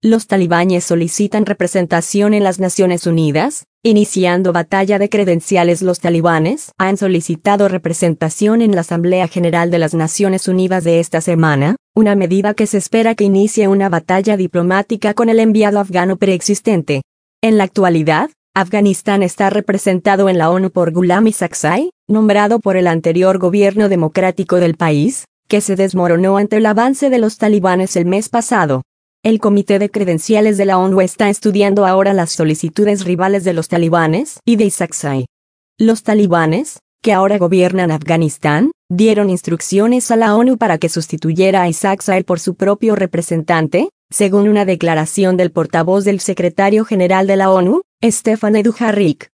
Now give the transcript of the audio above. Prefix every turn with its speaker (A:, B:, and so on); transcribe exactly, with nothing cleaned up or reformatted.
A: Los talibanes solicitan representación en las Naciones Unidas, iniciando batalla de credenciales. Los talibanes han solicitado representación en la Asamblea General de las Naciones Unidas de esta semana, una medida que se espera que inicie una batalla diplomática con el enviado afgano preexistente. En la actualidad, Afganistán está representado en la ONU por Ghulam Isaaqzai, nombrado por el anterior gobierno democrático del país, que se desmoronó ante el avance de los talibanes el mes pasado. El Comité de Credenciales de la ONU está estudiando ahora las solicitudes rivales de los talibanes y de Isaaqzai. Los talibanes, que ahora gobiernan Afganistán, dieron instrucciones a la ONU para que sustituyera a Isaaqzai por su propio representante, según una declaración del portavoz del secretario general de la ONU, Stefan Dujarric.